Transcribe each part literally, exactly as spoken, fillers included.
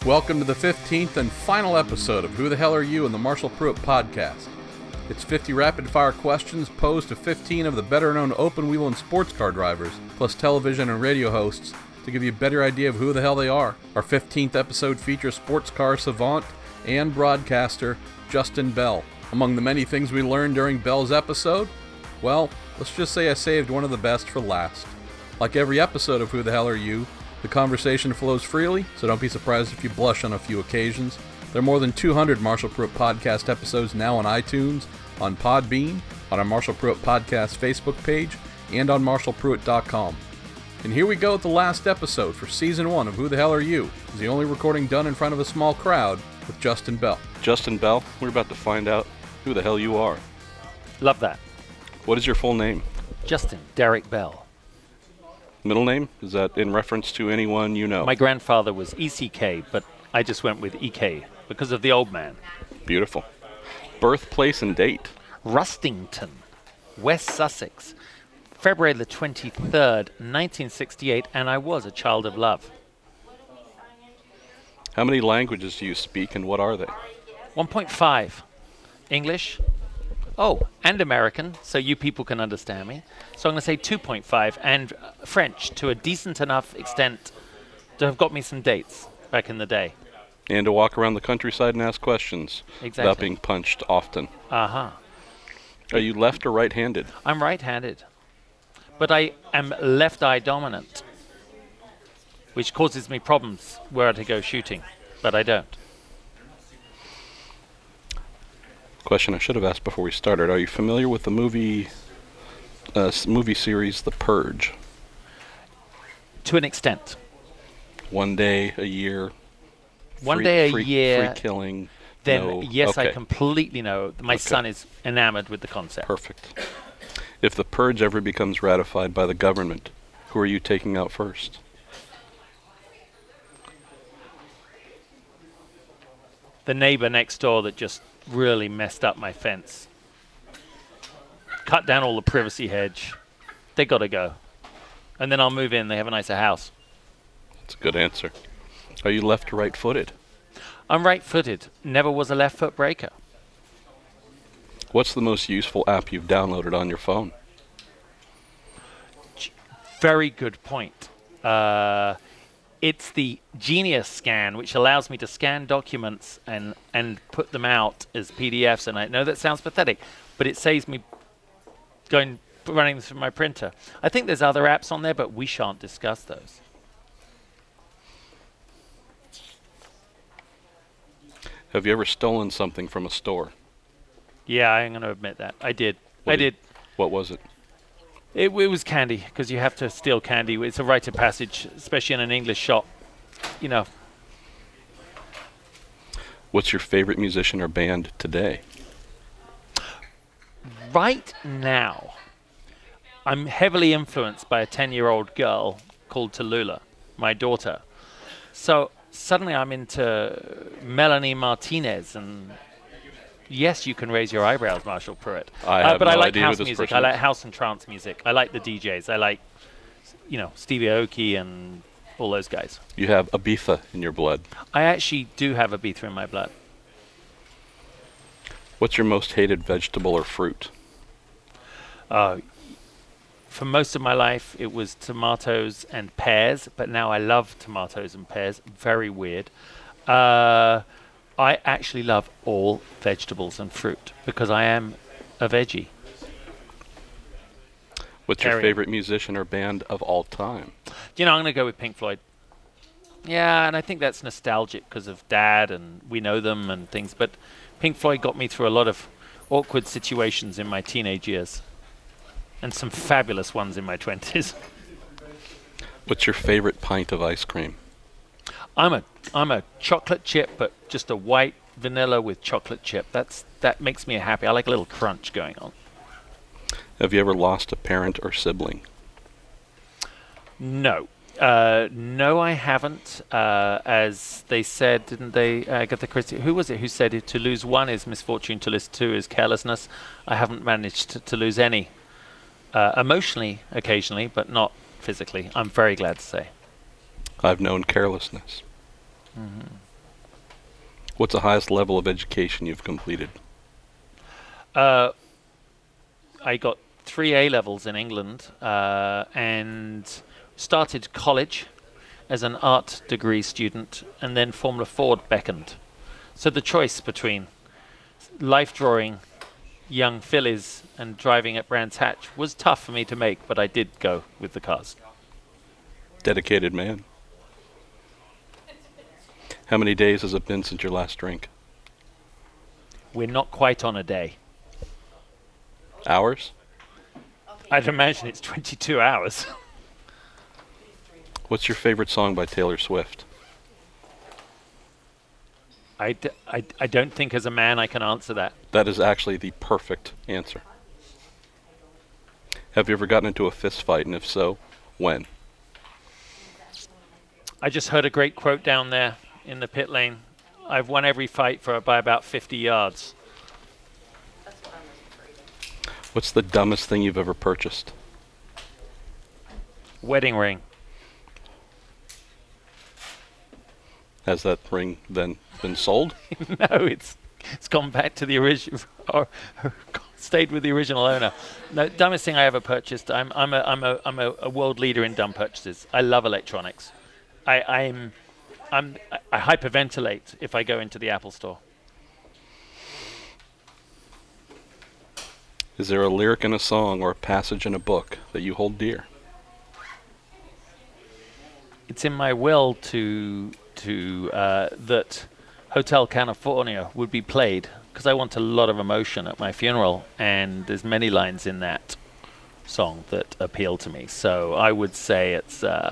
Welcome to the fifteenth and final episode of Who the Hell Are You in the Marshall Pruett Podcast. It's fifty rapid-fire questions posed to fifteen of the better-known open-wheel and sports car drivers, plus television and radio hosts, to give you a better idea of who the hell they are. Our fifteenth episode features sports car savant and broadcaster Justin Bell. Among the many things we learned during Bell's episode, well, let's just say I saved one of the best for last. Like every episode of Who the Hell Are You, the conversation flows freely, so don't be surprised if you blush on a few occasions. There are more than two hundred Marshall Pruett Podcast episodes now on iTunes, on Podbean, on our Marshall Pruett Podcast Facebook page, and on marshall pruett dot com. And here we go with the last episode for Season one of Who the Hell Are You? It's the only recording done in front of a small crowd with Justin Bell. Justin Bell, we're about to find out who the hell you are. Love that. What is your full name? Justin Derek Bell. Middle name? Is that in reference to anyone you know? My grandfather was E C K, but I just went with E K because of the old man. Beautiful. Birthplace and date? Rustington, West Sussex, February the twenty-third, nineteen sixty-eight, and I was a child of love. How many languages do you speak, and what are they? one point five. English. Oh, and American, so you people can understand me. So I'm going to say two point five, and uh, French to a decent enough extent to have got me some dates back in the day. And to walk around the countryside and ask questions Exactly. without being punched often. Uh-huh. Are you left or right-handed? I'm right-handed, but I am left-eye dominant, which causes me problems where to go shooting, but I don't. Question I should have asked before we started. Are you familiar with the movie uh, s- movie series The Purge? To an extent. One day, a year, One free, day a free, year, free killing. then no. yes, okay. I completely know. My Okay. son is enamored with the concept. Perfect. If the purge ever becomes ratified by the government, who are you taking out first? The neighbor next door that just really messed up my fence. Cut down all the privacy hedge. They got to go. And then I'll move in. They have a nicer house. That's a good answer. Are you left or right-footed? I'm right-footed. Never was a left-foot breaker. What's the most useful app you've downloaded on your phone? Very good point. Uh, it's the Genius Scan, which allows me to scan documents and, and put them out as P D Fs. And I know that sounds pathetic, but it saves me going running through my printer. I think there's other apps on there, but we shan't discuss those. Have you ever stolen something from a store? Yeah, I'm going to admit that. I did. What I did- did. What was it? It, it was candy, because you have to steal candy. It's a rite of passage, especially in an English shop. You know, What's your favorite musician or band today? right now, I'm heavily influenced by a ten-year-old girl called Tallulah, my daughter. So suddenly I'm into Melanie Martinez, and yes, you can raise your eyebrows, Marshall Pruett. I Uh, have but no I like idea who house this music. person I like is. house and trance music. I like the D Js. I like, you know, Stevie Aoki and all those guys. You have Ibiza in your blood. I actually do have Ibiza in my blood. What's your most hated vegetable or fruit? Uh, for most of my life, it was tomatoes and pears, but now I love tomatoes and pears. Very weird. Uh, I actually love all vegetables and fruit because I am a veggie. What's your Carry on. favorite musician or band of all time? You know, I'm going to go with Pink Floyd. Yeah, and I think that's nostalgic because of Dad and we know them and things, but Pink Floyd got me through a lot of awkward situations in my teenage years and some fabulous ones in my twenties. What's your favorite pint of ice cream? I'm a I'm a chocolate chip, but just a white vanilla with chocolate chip. That's that makes me happy. I like a little crunch going on. Have you ever lost a parent or sibling? No. Uh, no, I haven't. Uh, as they said, didn't they, uh, Agatha Christie? Who was it who said it? To lose one is misfortune, to lose two is carelessness. I haven't managed to, to lose any. Uh, emotionally, occasionally, but not physically. I'm very glad to say. I've known carelessness. Mm-hmm. What's the highest level of education you've completed? Uh, I got three A levels in England uh, and started college as an art degree student, and then Formula Ford beckoned. So the choice between life drawing young fillies and driving at Brands Hatch was tough for me to make, but I did go with the cars. Dedicated man. How many days has it been since your last drink? We're not quite on a day. Hours? I'd imagine it's twenty-two hours. What's your favorite song by Taylor Swift? I, d- I, I don't think as a man I can answer that. That is actually the perfect answer. Have you ever gotten into a fist fight, and if so, when? I just heard a great quote down there in the pit lane. I've won every fight for by about fifty yards. What's the dumbest thing you've ever purchased? Wedding ring. Has that ring then been sold? No, it's it's gone back to the original, or, or stayed with the original owner. No, dumbest thing I ever purchased. I'm I'm a I'm a I'm a, a world leader in dumb purchases. I love electronics. I I'm I'm I, I hyperventilate if I go into the Apple store. Is there a lyric in a song or a passage in a book that you hold dear? It's in my will to to uh, that Hotel California would be played because I want a lot of emotion at my funeral, and there's many lines in that song that appeal to me. So I would say it's uh,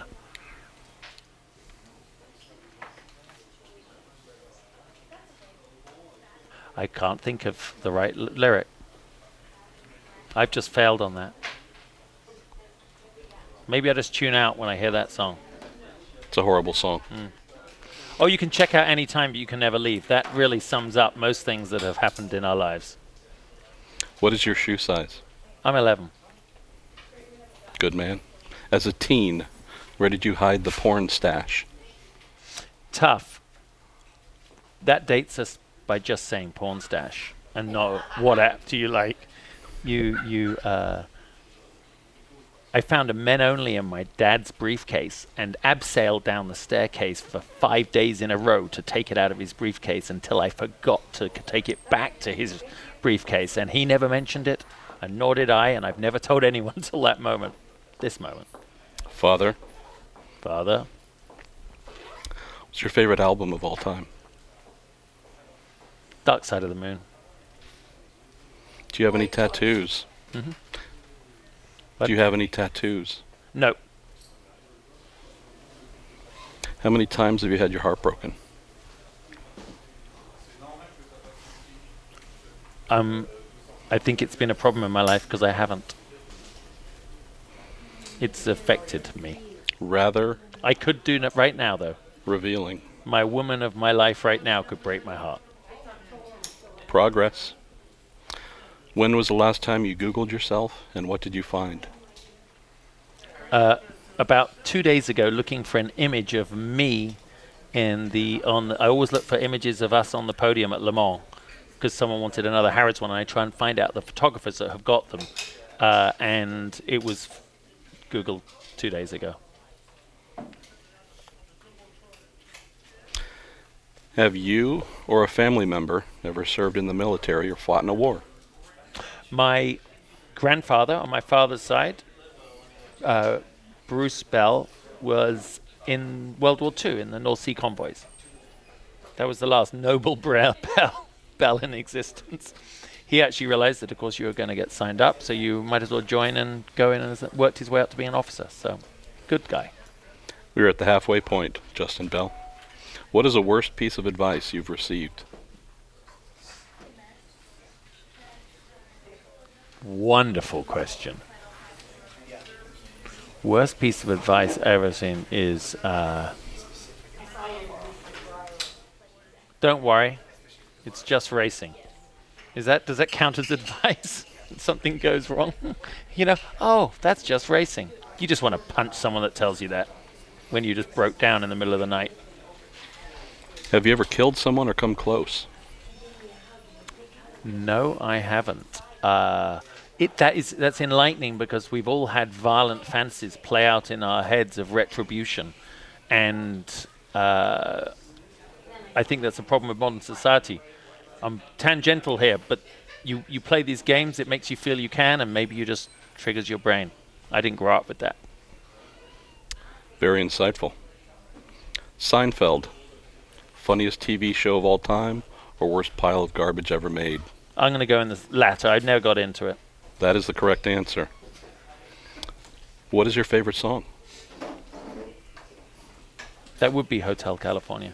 I can't think of the right l- lyric. I've just failed on that. Maybe I just tune out when I hear that song. It's a horrible song. Mm. Oh, you can check out any time, but you can never leave. That really sums up most things that have happened in our lives. What is your shoe size? I'm eleven. Good man. As a teen, where did you hide the porn stash? Tough. That dates us by just saying porn stash and not what app do you like. You, you, uh, I found a men only in my dad's briefcase and abseiled down the staircase for five days in a row to take it out of his briefcase until I forgot to c- take it back to his briefcase. And he never mentioned it, and nor did I, and I've never told anyone till that moment, this moment. Father, Father, what's your favorite album of all time? Dark Side of the Moon. Do you have any tattoos? Mm-hmm. Do you have any tattoos? No. How many times have you had your heart broken? Um, I think it's been a problem in my life because I haven't. It's affected me. Rather I could do it right now, though. revealing. My woman of my life right now could break my heart. Progress. When was the last time you Googled yourself, and what did you find? Uh, about two days ago, looking for an image of me in the on. The, I always look for images of us on the podium at Le Mans because someone wanted another Harrods one, and I try and find out the photographers that have got them. Uh, and it was Googled two days ago. Have you or a family member ever served in the military or fought in a war? My grandfather on my father's side, uh, Bruce Bell, was in World War Two in the North Sea convoys. That was the last noble bell, bell, bell in existence. He actually realized that, of course, you were going to get signed up, so you might as well join and go in, and worked his way up to be an officer. So, good guy. We're at the halfway point, Justin Bell. What is the worst piece of advice you've received? Wonderful question. Worst piece of advice I've ever seen is, uh, don't worry, it's just racing. Is that, does that count as advice? Something goes wrong? You know, oh, that's just racing. You just want to punch someone that tells you that when you just broke down in the middle of the night. Have you ever killed someone or come close? No, I haven't. Uh, it that is that's enlightening because we've all had violent fantasies play out in our heads of retribution, and uh, I think that's a problem with modern society. I'm tangential here, but you you play these games, it makes you feel you can, and maybe you just triggers your brain. I didn't grow up with that. Very insightful. Seinfeld, funniest T V show of all time, or worst pile of garbage ever made? I'm going to go in the latter. I never got into it. That is the correct answer. What is your favorite song? That would be Hotel California.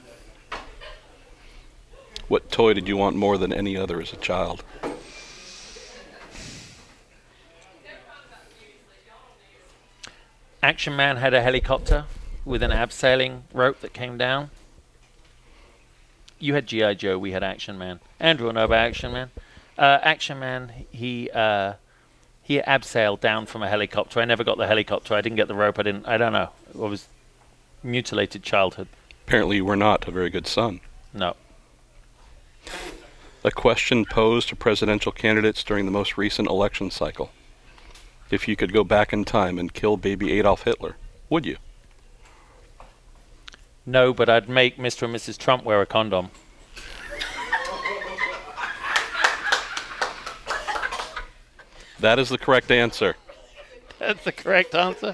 What toy did you want more than any other as a child? Action Man had a helicopter with an abseiling rope that came down. You had G I. Joe, we had Action Man. Andrew will know about Action Man. Uh, Action Man, he uh, he abseiled down from a helicopter. I never got the helicopter. I didn't get the rope. I didn't. I don't know. It was mutilated childhood. Apparently you were not a very good son. No. A question posed to presidential candidates during the most recent election cycle. If you could go back in time and kill baby Adolf Hitler, would you? No, but I'd make Mister and Missus Trump wear a condom. That is the correct answer. That's the correct answer.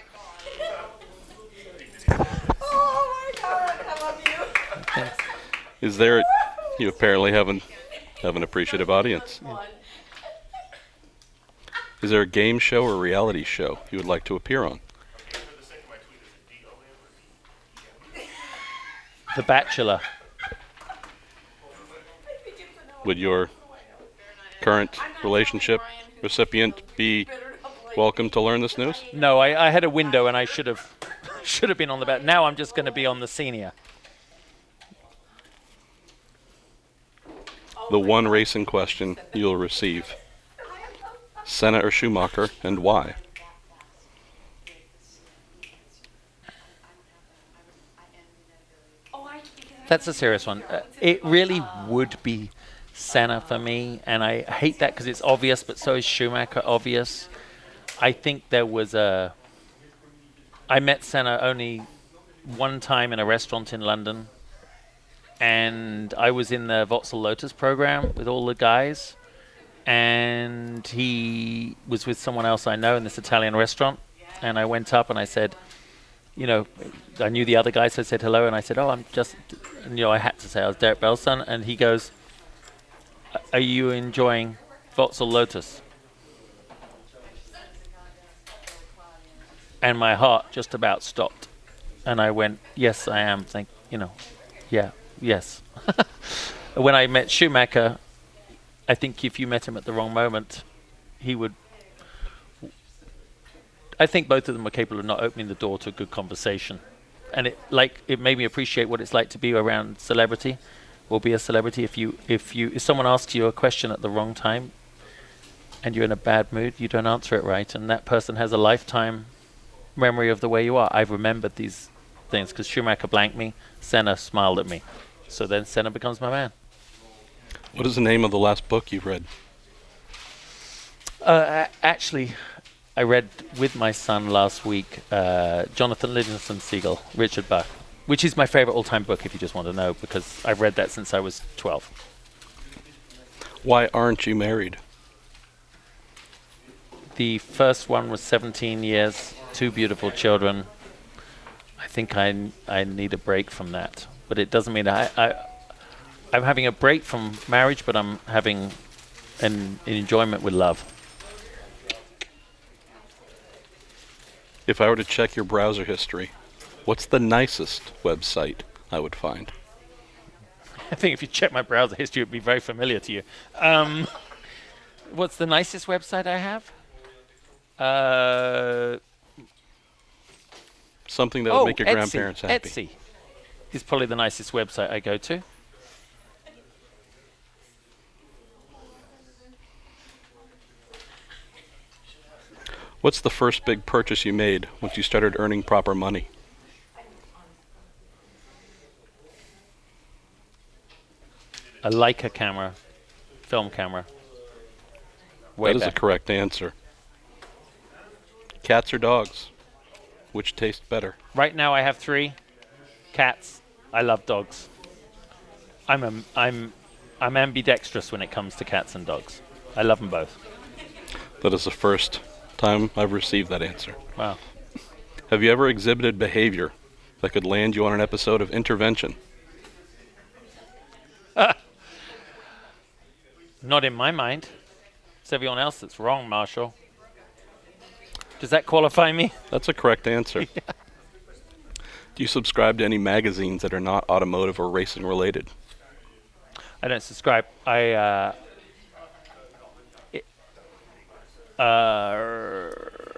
Oh my God, I love you. Is there... You apparently haven't have an appreciative audience. Is there a game show or reality show you would like to appear on? The Bachelor. Would your current relationship recipient be welcome to learn this news? No, I, I had a window and I should have should have been on the back. Now I'm just going to be on the senior. The one racing question you'll receive. Senna or Schumacher, and why? That's a serious one. Uh, it really would be Senna for me, and I hate that because it's obvious, but so is Schumacher obvious. I think there was a... I met Senna only one time in a restaurant in London, and I was in the Vauxhall Lotus program with all the guys, and he was with someone else I know in this Italian restaurant, and I went up and I said, you know, I knew the other guy, so I said hello, and I said, oh, I'm just, and, you know, I had to say I was Derek Bell's son, and he goes, are you enjoying Vauxhall Lotus? And my heart just about stopped, and I went, yes, I am, thank, you know, yeah, yes. When I met Schumacher, I think if you met him at the wrong moment, he would... I think both of them were capable of not opening the door to a good conversation. And it like it made me appreciate what it's like to be around celebrity or be a celebrity. If you if you if someone asks you a question at the wrong time and you're in a bad mood, you don't answer it right, and that person has a lifetime memory of the way you are. I've remembered these things because Schumacher blanked me, Senna smiled at me. So then Senna becomes my man. What is the name of the last book you've read? Uh, a- actually, I read with my son last week uh, Jonathan Livingston Seagull, Richard Bach, which is my favorite all-time book, if you just want to know, because I've read that since I was twelve. Why aren't you married? The first one was seventeen years, two beautiful children. I think I, n- I need a break from that, but it doesn't mean I, I I'm having a break from marriage, but I'm having an, an enjoyment with love. If I were to check your browser history, what's the nicest website I would find? I think if you check my browser history, it would be very familiar to you. Um, what's the nicest website I have? Uh, Something that would oh, make your Etsy. grandparents happy. Etsy is probably the nicest website I go to. What's the first big purchase you made once you started earning proper money? A Leica camera, film camera. Way That is back. a correct answer. Cats or dogs? Which tastes better? Right now I have three cats. I love dogs. I'm a, I'm I'm ambidextrous when it comes to cats and dogs. I love them both. That is the first time I've received that answer. Wow. Have you ever exhibited behavior that could land you on an episode of Intervention? Not in my mind. It's everyone else that's wrong, Marshall. Does that qualify me? That's a correct answer. Yeah. Do you subscribe to any magazines that are not automotive or racing related? I don't subscribe. I uh, it, uh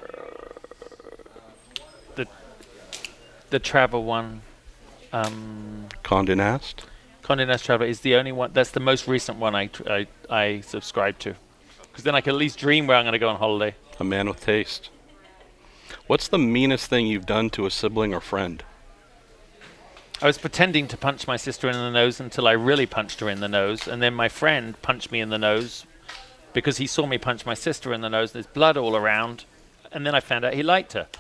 the the travel one, um, Condé Nast? Condé Nast Traveler is the only one. That's the most recent one I tr- I, I subscribe to, because then I can at least dream where I'm going to go on holiday. A man with taste. What's the meanest thing you've done to a sibling or friend? I was pretending to punch my sister in the nose until I really punched her in the nose, and then my friend punched me in the nose because he saw me punch my sister in the nose. There's blood all around, and then I found out he liked her.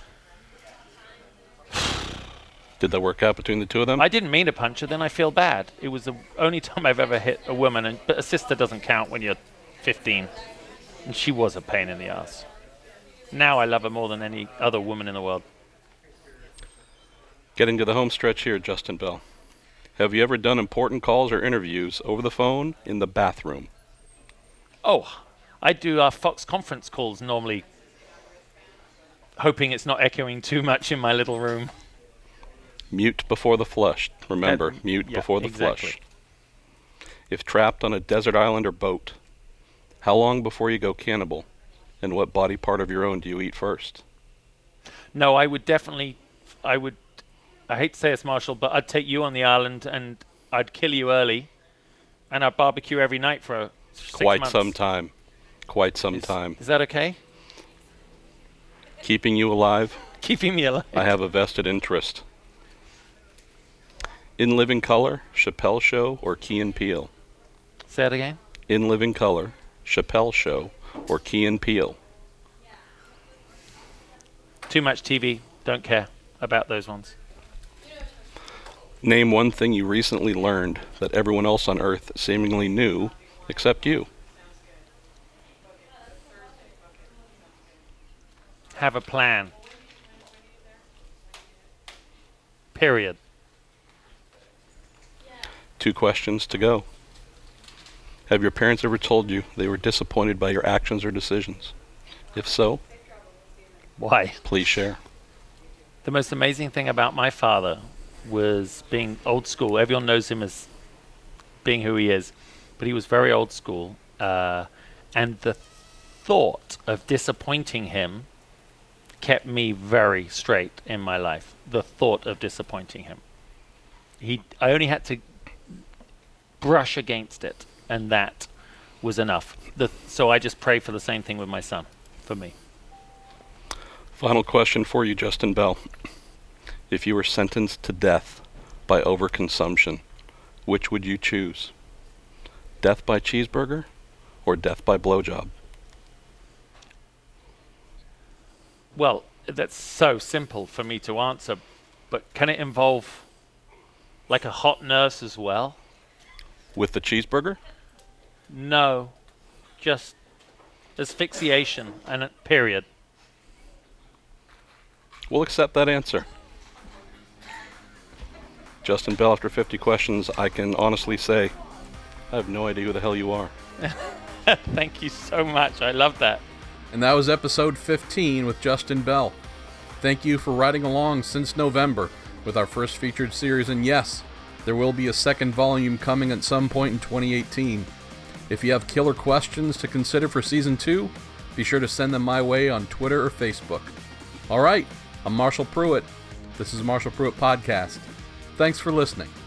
Did that work out between the two of them? I didn't mean to punch her, then I feel bad. It was the only time I've ever hit a woman, and but a sister doesn't count when you're fifteen. And she was a pain in the ass. Now I love her more than any other woman in the world. Getting to the home stretch here, Justin Bell. Have you ever done important calls or interviews over the phone in the bathroom? Oh, I do our Fox conference calls normally, hoping it's not echoing too much in my little room. Mute before the flush. Remember, That- mute yeah, before the exactly. flush. If trapped on a desert island or boat, how long before you go cannibal? And what body part of your own do you eat first? No, I would definitely, I would, I hate to say this, Marshall, but I'd take you on the island and I'd kill you early, and I'd barbecue every night for six Quite months. some time. Quite some Is, time. is that okay? Keeping you alive, Keeping me alive. I have a vested interest. In Living Color, Chappelle Show, or Key and Peele? Say that again? In Living Color, Chappelle Show, or Key and Peele? Too much T V. Don't care about those ones. Name one thing you recently learned that everyone else on Earth seemingly knew except you. Have a plan. Period. Two questions to go. Have your parents ever told you they were disappointed by your actions or decisions? If so, Why? please share. The most amazing thing about my father was being old school. Everyone knows him as being who he is, but he was very old school. Uh, and the thought of disappointing him kept me very straight in my life. The thought of disappointing him. He, I only had to brush against it, and that was enough. The, so I just pray for the same thing with my son, for me. Final question for you, Justin Bell. If you were sentenced to death by overconsumption, which would you choose? Death by cheeseburger or death by blowjob? Well, that's so simple for me to answer, but can it involve like a hot nurse as well? With the cheeseburger? No, just asphyxiation and a period. We'll accept that answer. Justin Bell, after fifty questions, I can honestly say I have no idea who the hell you are. Thank you so much. I love that. And that was episode fifteen with Justin Bell. Thank you for riding along since November with our first featured series, and yes, there will be a second volume coming at some point in twenty eighteen. If you have killer questions to consider for season two, be sure to send them my way on Twitter or Facebook. All right, I'm Marshall Pruitt. This is the Marshall Pruitt Podcast. Thanks for listening.